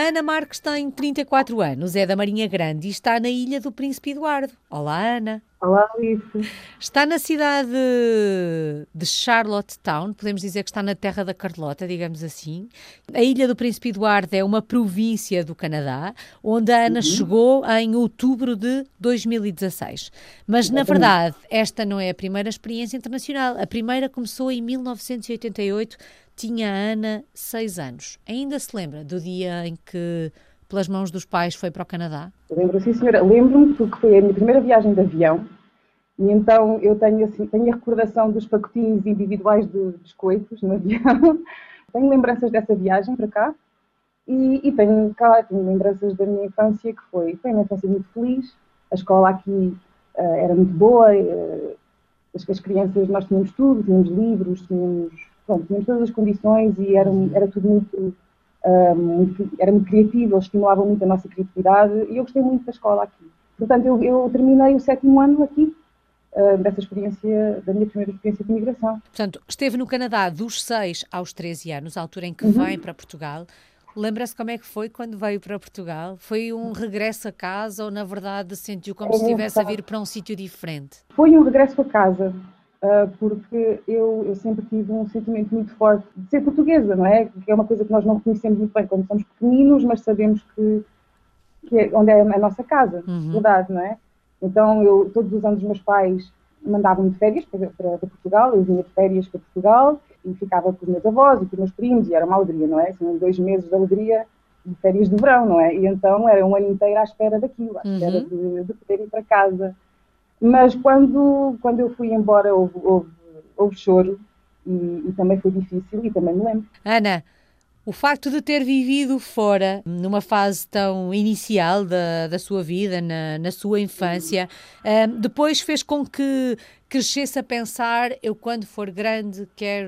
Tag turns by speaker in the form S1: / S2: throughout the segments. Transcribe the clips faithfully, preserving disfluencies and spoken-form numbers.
S1: A Ana Marques tem trinta e quatro anos, é da Marinha Grande e está na Ilha do Príncipe Eduardo. Olá, Ana.
S2: Olá, Alice.
S1: Está na cidade de Charlottetown, podemos dizer que está na terra da Carlota, digamos assim. A Ilha do Príncipe Eduardo é uma província do Canadá, onde a Ana
S2: Uhum.
S1: chegou em outubro de dois mil e dezasseis. Mas, na
S2: Exatamente.
S1: verdade, esta não é a primeira experiência internacional. A primeira começou em mil novecentos e oitenta e oito, tinha a Ana seis anos. Ainda se lembra do dia em que, pelas mãos dos pais, foi para o Canadá?
S2: Lembro, sim, senhora. Lembro-me porque foi a minha primeira viagem de avião e então eu tenho, assim, tenho a recordação dos pacotinhos individuais de biscoitos no avião. Tenho lembranças dessa viagem para cá e, e tenho, cá, tenho lembranças da minha infância, que foi, foi uma infância muito feliz. A escola aqui uh, era muito boa, uh, as, as crianças, nós tínhamos tudo, tínhamos livros, tínhamos, pronto, tínhamos todas as condições e era, era tudo muito... Uh, muito, era muito criativo, eles estimulavam muito a nossa criatividade e eu gostei muito da escola aqui. Portanto, eu, eu terminei o sétimo ano aqui, uh, dessa experiência, da minha primeira experiência de imigração.
S1: Portanto, esteve no Canadá dos seis aos treze anos, a altura em que
S2: Uhum.
S1: vem para Portugal. Lembra-se como é que foi quando veio para Portugal? Foi um regresso a casa ou, na verdade, sentiu como
S2: É
S1: se estivesse a
S2: engraçado.
S1: vir para um sítio diferente?
S2: Foi um regresso a casa, uh, porque eu, eu sempre tive um sentimento muito forte de ser portuguesa, não é? Que é uma coisa que nós não reconhecemos muito bem quando somos pequeninos, mas sabemos que, que é onde é a nossa casa,
S1: Uhum.
S2: verdade, não é? Então, eu, todos os anos, os meus pais mandavam-me de férias para, para, para Portugal, eu vinha de férias para Portugal e ficava com os meus avós e com os meus primos e era uma alegria, não é? São dois meses de alegria de férias de verão, não é? E então era um ano inteiro à espera daquilo, à espera
S1: Uhum.
S2: de, de poder ir para casa. Mas quando, quando eu fui embora houve, houve, houve choro e, e também foi difícil e também me lembro.
S1: Ana, o facto de ter vivido fora, numa fase tão inicial da, da sua vida, na, na sua infância, um, depois fez com que crescesse a pensar, eu quando for grande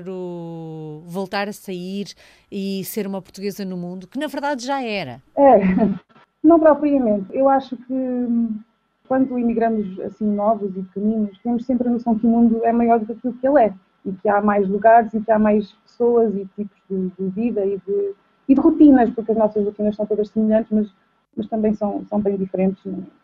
S1: quero voltar a sair e ser uma portuguesa no mundo, que na verdade já era.
S2: É, não propriamente. Eu acho que quando imigramos assim novos e pequeninos, temos sempre a noção que o mundo é maior do que aquilo que ele é. E que há mais lugares e que há mais pessoas e tipos de, de vida e de, e de rotinas, porque as nossas rotinas são todas semelhantes, mas, mas também são, são bem diferentes.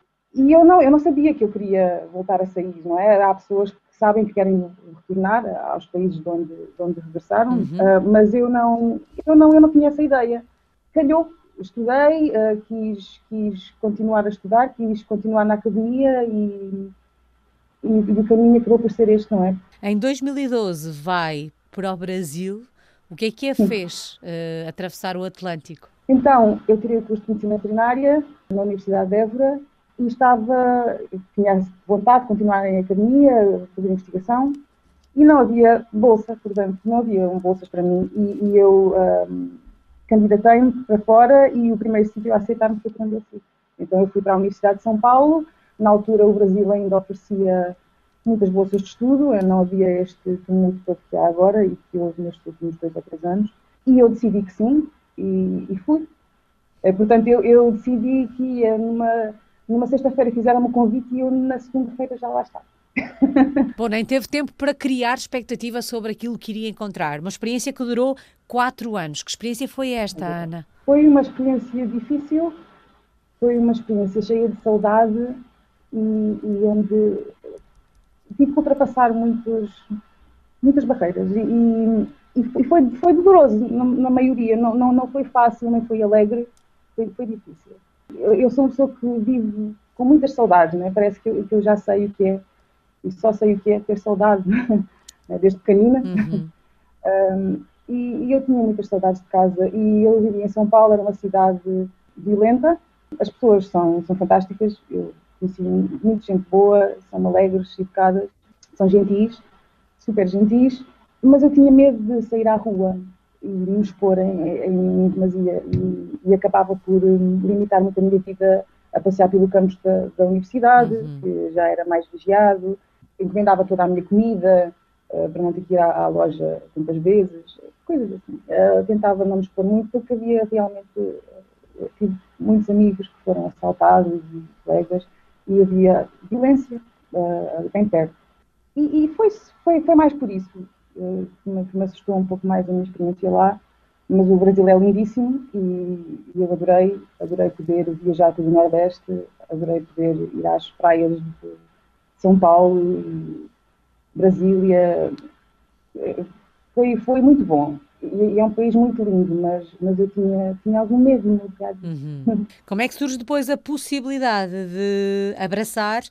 S2: E eu não, eu não sabia que eu queria voltar a sair, não é? Há pessoas que sabem que querem retornar aos países de onde, de onde regressaram,
S1: Uhum.
S2: uh, mas eu não, eu, não, eu não tinha essa ideia. Calhou, estudei, uh, quis, quis continuar a estudar, quis continuar na academia e, e, e o caminho acabou por ser este, não é?
S1: Em dois mil e doze vai para o Brasil. O que é que a fez uh, atravessar o Atlântico?
S2: Então, eu tirei o curso de Medicina Veterinária na Universidade de Évora e estava, tinha vontade de continuar em academia, fazer investigação, e não havia bolsa, portanto, não havia bolsas para mim, e, e eu um, candidatei-me para fora e o primeiro sítio a aceitar-me foi para onde eu fui. Então eu fui para a Universidade de São Paulo, na altura o Brasil ainda oferecia muitas bolsas de estudo, não havia este tumulto todo que há agora e que houve nestes últimos dois ou três anos, e eu decidi que sim, e, e fui. Portanto, eu, eu decidi que ia numa, numa sexta-feira, fizeram-me um convite e eu na segunda-feira já lá estava.
S1: Bom, nem teve tempo para criar expectativa sobre aquilo que iria encontrar. Uma experiência que durou quatro anos. Que experiência foi esta, Ana?
S2: Foi uma experiência difícil, foi uma experiência cheia de saudade e, e onde tive que ultrapassar muitos, muitas barreiras e, e foi, foi doloroso na, na maioria, não, não, não foi fácil, nem foi alegre, foi, foi difícil. Eu, eu sou uma pessoa que vive com muitas saudades, né? Parece que eu, que eu já sei o que é, e só sei o que é ter saudade, né? Desde pequenina.
S1: Uhum.
S2: um, e, e eu tinha muitas saudades de casa e eu vivia em São Paulo, era uma cidade violenta, as pessoas são, são fantásticas, eu conheci muita gente boa, são alegres, educadas, são gentis, super gentis, mas eu tinha medo de sair à rua e me expor em, em demasia e, e acabava por limitar muito a minha vida a passear pelo campus da, da universidade,
S1: Uhum.
S2: que já era mais vigiado, encomendava toda a minha comida uh, para não ter que ir à, à loja tantas vezes, coisas assim. Uh, tentava não me expor muito porque havia realmente, uh, tive muitos amigos que foram assaltados e colegas e havia violência uh, bem perto. E, e foi, foi, foi mais por isso uh, que, me, que me assustou um pouco mais a minha experiência lá mas o Brasil é lindíssimo e, e eu adorei, adorei poder viajar pelo Nordeste, adorei poder ir às praias de São Paulo e Brasília. Foi, foi muito bom. E é um país muito lindo, mas, mas eu tinha, tinha algum medo no lugar.
S1: Uhum. Como é que surge depois a possibilidade de abraçar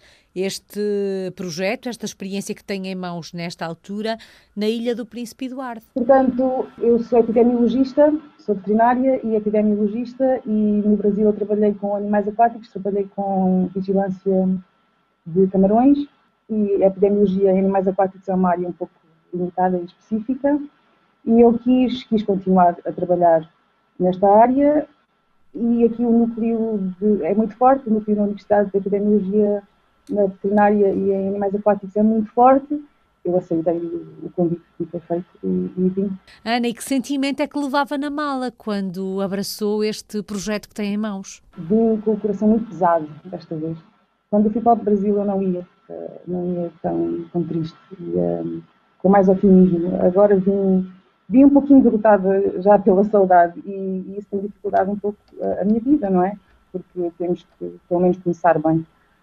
S1: este projeto, esta experiência que tem em mãos nesta altura, na Ilha do Príncipe Eduardo?
S2: Portanto, eu sou epidemiologista, sou veterinária e epidemiologista, e no Brasil eu trabalhei com animais aquáticos, trabalhei com vigilância de camarões, e a epidemiologia em animais aquáticos é uma área um pouco limitada e específica, e eu quis, quis continuar a trabalhar nesta área, e aqui o núcleo de, é muito forte, o núcleo da Universidade de Epidemiologia na veterinária e em animais aquáticos é muito forte. Eu aceitei o convite que me foi feito e, e vim.
S1: Ana, e que sentimento é que levava na mala quando abraçou este projeto que tem em mãos?
S2: Vim com o coração muito pesado desta vez. Quando eu fui para o Brasil eu não ia, não ia tão, tão triste, ia com mais otimismo. Agora vim, vim um pouquinho derrotada já pela saudade e, e isso tem dificultado um pouco a, a minha vida, não é? Porque temos que pelo menos começar bem.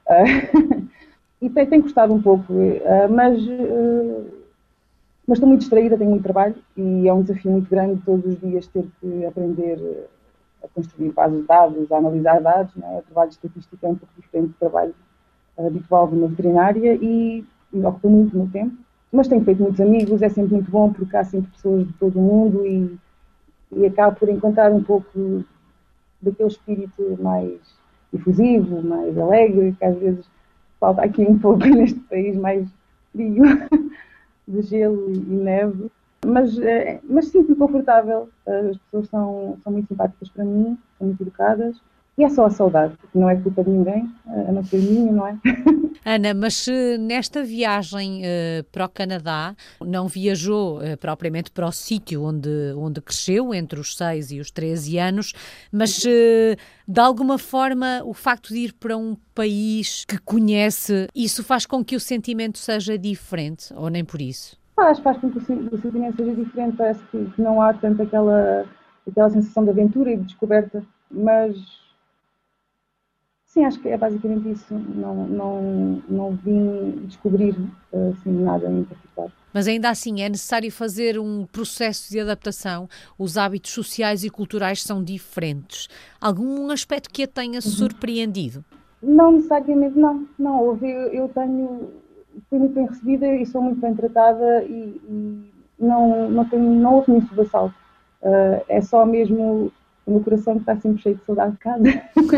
S2: Uh, e tem, tem custado um pouco, uh, mas, uh, mas estou muito distraída, tenho muito trabalho e é um desafio muito grande todos os dias ter que aprender a construir bases de dados, a analisar dados, não é? O trabalho de estatística é um pouco diferente do trabalho uh, habitual de uma veterinária e me ocupa muito o meu tempo, mas tenho feito muitos amigos, é sempre muito bom porque há sempre pessoas de todo o mundo e, e acabo por encontrar um pouco daquele espírito mais difusivo, mais alegre, que às vezes falta aqui um pouco neste país mais frio, de gelo e neve. Mas, mas sinto-me confortável, as pessoas são, são muito simpáticas para mim, são muito educadas, e é só a saudade, porque não é culpa de ninguém, a não ser minha, não é?
S1: Ana, mas nesta viagem uh, para o Canadá, não viajou uh, propriamente para o sítio onde, onde cresceu, entre os seis e os treze anos, mas uh, de alguma forma o facto de ir para um país que conhece, isso faz com que o sentimento seja diferente, ou nem por isso?
S2: Faz, faz com que o sentimento seja diferente, parece que, que não há tanto aquela, aquela sensação de aventura e de descoberta, mas sim, acho que é basicamente isso, não, não, não vim descobrir assim, nada em particular.
S1: Mas ainda assim é necessário fazer um processo de adaptação, os hábitos sociais e culturais são diferentes. Algum aspecto que a tenha surpreendido?
S2: Não necessariamente, não, não, houve, eu tenho... fui muito bem recebida e sou muito bem tratada e, e não, não, tenho, não houve nenhum sobressalto. Uh, é só mesmo o meu coração que está sempre cheio de saudade de casa.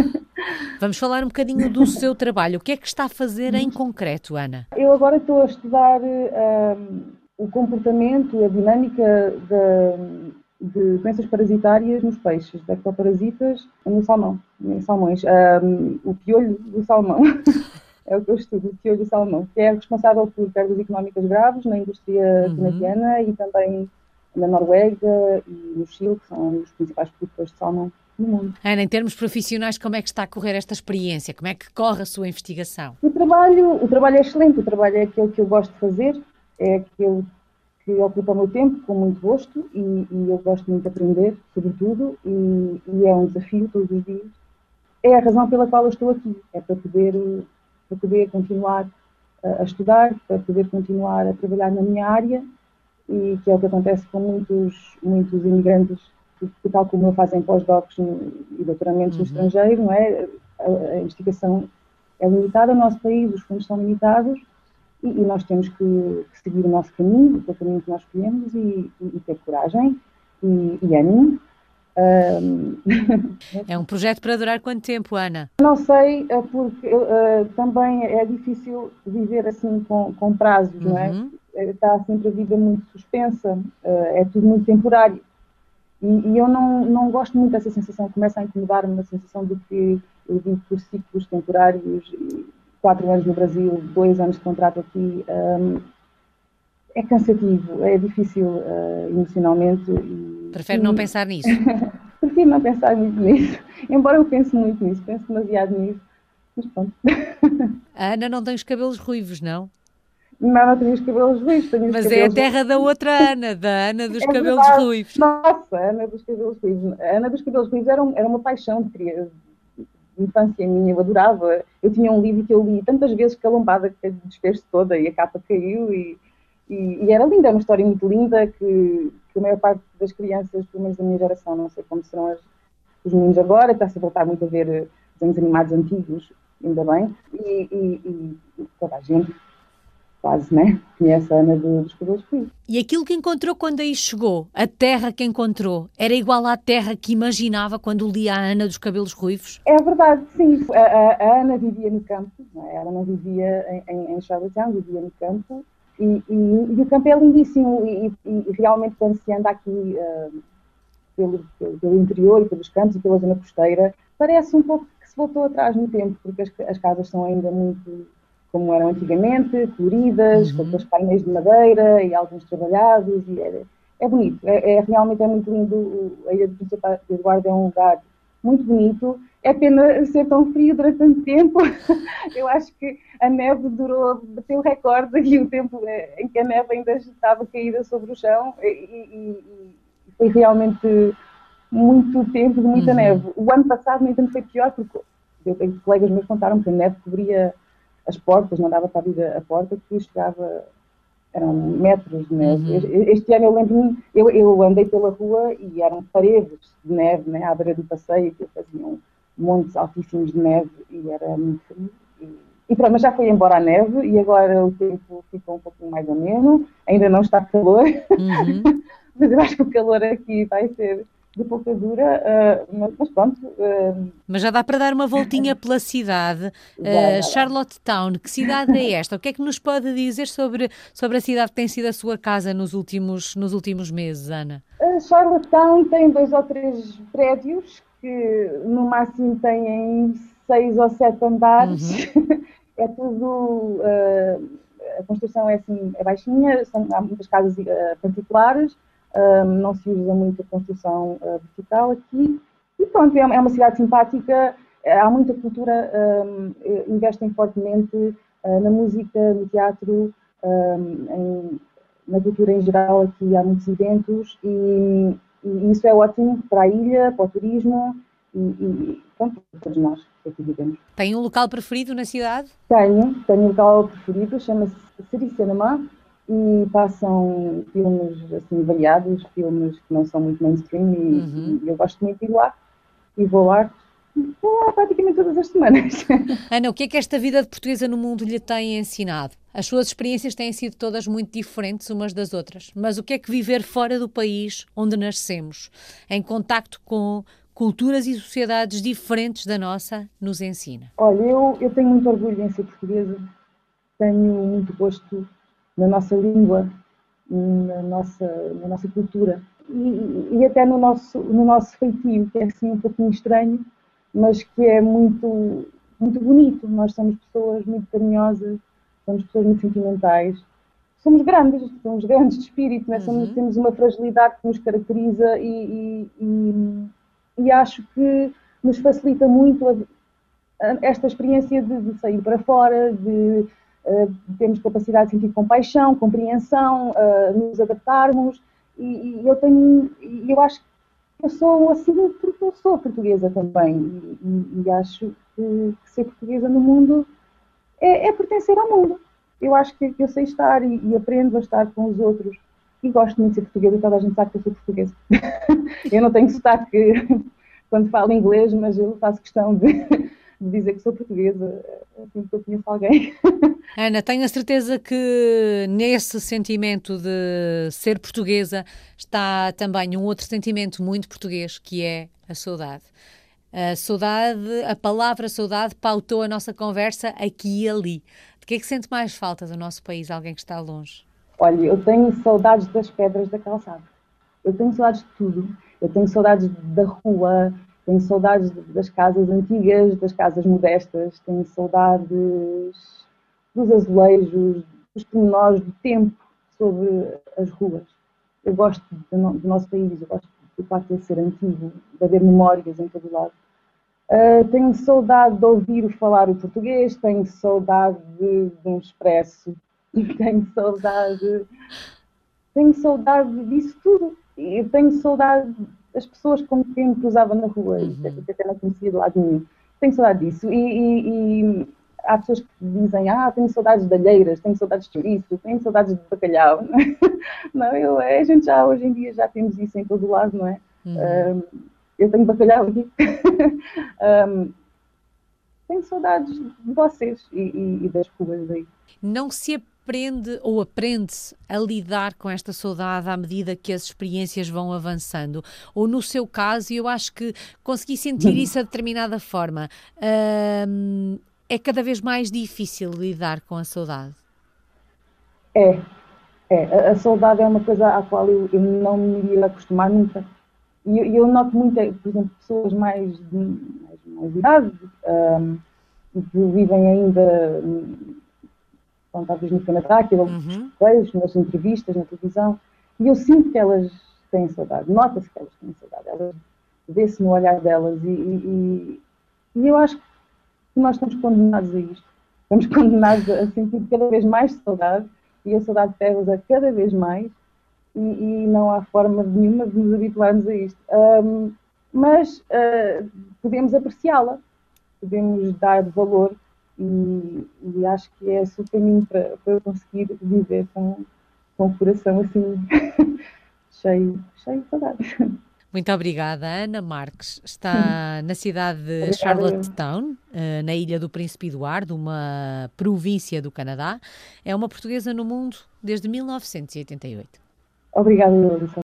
S1: Vamos falar um bocadinho do seu trabalho. O que é que está a fazer em concreto, Ana?
S2: Eu agora estou a estudar uh, o comportamento, a dinâmica de, de doenças parasitárias nos peixes, de ectoparasitas no salmão, em salmões. Um, o piolho do salmão. É o que eu estudo, o piolho do salmão, que é responsável por perdas económicas graves na indústria canadiana uhum. e também na Noruega e no Chile, que são os principais produtores de salmão no mundo.
S1: Ana, em termos profissionais, como é que está a correr esta experiência? Como é que corre a sua investigação?
S2: O trabalho, o trabalho é excelente, o trabalho é aquele que eu gosto de fazer, é aquele que ocupa o meu tempo com muito gosto e, e eu gosto muito de aprender, sobretudo, e, e é um desafio todos os dias. É a razão pela qual eu estou aqui, é para poder... para poder continuar a estudar, para poder continuar a trabalhar na minha área, e que é o que acontece com muitos, muitos imigrantes que, tal como eu, fazem pós-docs e doutoramentos uhum. no estrangeiro, não é? A, a investigação é limitada no nosso país, os fundos são limitados, e, e nós temos que, que seguir o nosso caminho, o caminho que nós escolhemos, e, e ter coragem e, e ânimo. Um...
S1: É um projeto para durar quanto tempo, Ana?
S2: Não sei, porque uh, também é difícil viver assim com, com prazos, uhum. não é? Está sempre a vida muito suspensa, uh, é tudo muito temporário. E, e eu não, não gosto muito dessa sensação, começa a incomodar-me a sensação de que eu vivo por ciclos temporários, quatro anos no Brasil, dois anos de contrato aqui. Um, é cansativo, é difícil uh, emocionalmente. E,
S1: Prefere e... não pensar nisso?
S2: Prefiro não pensar muito nisso, embora eu pense muito nisso, penso demasiado nisso, mas pronto.
S1: A Ana não tem os cabelos ruivos, não?
S2: Não, não tenho os cabelos ruivos, tenho os
S1: Mas é a
S2: cabelos...
S1: terra da outra Ana, da Ana dos
S2: É
S1: cabelos
S2: verdade.
S1: ruivos.
S2: Nossa, a Ana dos cabelos ruivos. A Ana dos cabelos ruivos era, um, era uma paixão de criança. Infância minha, eu adorava. Eu tinha um livro que eu li tantas vezes que a lombada desfez-se toda e a capa caiu e, e, e era linda, era uma história muito linda que, que a maior parte das crianças, pelo menos da minha geração, não sei como serão as, os meninos agora, está-se a voltar muito a ver desenhos animados antigos, ainda bem, e, e, e toda a gente quase, né? Conhece a Ana do, dos cabelos ruivos.
S1: E aquilo que encontrou quando aí chegou, a terra que encontrou, era igual à terra que imaginava quando lia a Ana dos cabelos ruivos?
S2: É verdade, sim. A, a, a Ana vivia no campo, não é? Ela não vivia em, em, em Charlottetown, vivia no campo. E, e, e o campo é lindíssimo e, e, e realmente quando se anda aqui uh, pelo, pelo, pelo interior e pelos campos e pela zona costeira, parece um pouco que se voltou atrás no tempo, porque as, as casas são ainda muito como eram antigamente, coloridas, uhum. com aqueles painéis de madeira e alguns trabalhados, e é, é bonito, é, é, realmente é muito lindo. A Ilha do Príncipe Eduardo é um lugar muito bonito, é pena ser tão frio durante tanto tempo. Eu acho que a neve durou, bateu o recorde e o tempo em que a neve ainda estava caída sobre o chão, e, e, e foi realmente muito tempo de muita uhum. neve. O ano passado, no entanto, foi pior, porque eu tenho colegas meus contaram que a neve cobria as portas, não dava para abrir a porta, porque chegava, eram metros de neve. Uhum. Este ano eu lembro-me, eu, eu andei pela rua e eram paredes de neve, né, à beira do passeio, que faziam montes altíssimos de neve e era muito frio. E, e pronto, mas já foi embora a neve e agora o tempo ficou um pouquinho mais ameno, ainda não está calor, uhum. mas eu acho que o calor aqui vai ser de pouca dura, uh, mas, mas pronto. Uh...
S1: Mas já dá para dar uma voltinha pela cidade. Uh, Charlottetown, que cidade é esta? O que é que nos pode dizer sobre, sobre a cidade que tem sido a sua casa nos últimos, nos últimos meses, Ana?
S2: Uh, Charlottetown tem dois ou três prédios que no máximo têm seis ou sete andares. Uhum. É tudo... Uh, a construção é assim, é baixinha, são, há muitas casas uh, particulares. Um, não se usa muito a construção uh, vertical aqui e pronto, é, é uma cidade simpática, há muita cultura, um, investem fortemente uh, na música, no teatro, um, em, na cultura em geral. Aqui há muitos eventos e, e isso é ótimo para a ilha, para o turismo e, e pronto, para todos nós que aqui vivemos.
S1: Tem um local preferido na cidade?
S2: Tenho, tenho um local preferido, chama-se City Cinema. E passam filmes assim variados, filmes que não são muito mainstream, e, uhum. e eu gosto muito de ir lá e vou lá, vou lá praticamente todas as semanas.
S1: Ana, o que é que esta vida de portuguesa no mundo lhe tem ensinado? As suas experiências têm sido todas muito diferentes umas das outras, mas o que é que viver fora do país onde nascemos, em contacto com culturas e sociedades diferentes da nossa, nos ensina?
S2: Olha, eu, eu tenho muito orgulho em ser portuguesa, tenho muito gosto na nossa língua, na nossa, na nossa cultura e, e até no nosso, no nosso feitio, que é assim um pouquinho estranho, mas que é muito, muito bonito. Nós somos pessoas muito carinhosas, somos pessoas muito sentimentais, somos grandes, somos grandes de espírito, né? Somos, uhum. temos uma fragilidade que nos caracteriza e, e, e, e acho que nos facilita muito a, a, esta experiência de, de sair para fora, de Uh, temos capacidade de sentir compaixão, compreensão, uh, nos adaptarmos e, e eu tenho, eu acho que eu sou assim porque eu sou portuguesa também e, e acho que, que ser portuguesa no mundo é, é pertencer ao mundo. Eu acho que eu sei estar e, e aprendo a estar com os outros e gosto muito de ser portuguesa e toda a gente sabe que eu sou portuguesa. Eu não tenho sotaque quando falo inglês, mas eu faço questão de de dizer que sou portuguesa, assim que eu conheço alguém.
S1: Ana, tenho a certeza que nesse sentimento de ser portuguesa está também um outro sentimento muito português, que é a saudade. A saudade, a palavra saudade pautou a nossa conversa aqui e ali. De que é que sente mais falta do nosso país, alguém que está longe?
S2: Olha, eu tenho saudades das pedras da calçada. Eu tenho saudades de tudo. Eu tenho saudades da rua, tenho saudades das casas antigas, das casas modestas, tenho saudades dos azulejos, dos pormenores do tempo sobre as ruas. Eu gosto do nosso país, eu gosto do facto de ser antigo, de haver memórias em todo lado. Uh, tenho saudade de ouvir falar o português, tenho saudade de, de um expresso e tenho saudade, tenho saudade disso tudo. E tenho saudade das pessoas com quem me cruzava na rua e que
S1: Uhum.
S2: até não conhecia de lado nenhum. Tenho saudade disso. E, e, e há pessoas que dizem, ah, tenho saudades de alheiras, tenho saudades de chouriço, tenho saudades de bacalhau. Não, eu, a gente já, hoje em dia, já temos isso em todo o lado, não é?
S1: Uhum.
S2: Um, eu tenho bacalhau aqui. um, tenho saudades de vocês e, e, e das ruas aí.
S1: Não se aprende ou aprende a lidar com esta saudade à medida que as experiências vão avançando? Ou no seu caso, eu acho que consegui sentir isso de determinada forma, hum, é cada vez mais difícil lidar com a saudade.
S2: É, é, a, a saudade é uma coisa à qual eu, eu não me iria acostumar nunca. E eu, eu noto muito, é, por exemplo, pessoas mais de mais, mais idade, um, que vivem ainda, bom, talvez no Canadá, que eu
S1: Uhum.
S2: vejo nas entrevistas, na televisão, e eu sinto que elas têm saudade, nota-se que elas têm saudade, elas vê-se no olhar delas, e, e, e eu acho que nós estamos condenados a isto. Estamos condenados a sentir cada vez mais saudade, e a saudade pega-nos a cada vez mais, e, e não há forma nenhuma de nos habituarmos a isto. Um, mas uh, podemos apreciá-la, podemos dar valor e, e acho que é esse o caminho para, para eu conseguir viver com, com o coração assim cheio, cheio de saudades.
S1: Muito obrigada, Ana Marques. Está na cidade de
S2: Obrigada eu.
S1: Charlottetown, eh, na Ilha do Príncipe Eduardo, uma província do Canadá. É uma portuguesa no mundo desde mil novecentos e oitenta e oito.
S2: Obrigada eu, Alissa.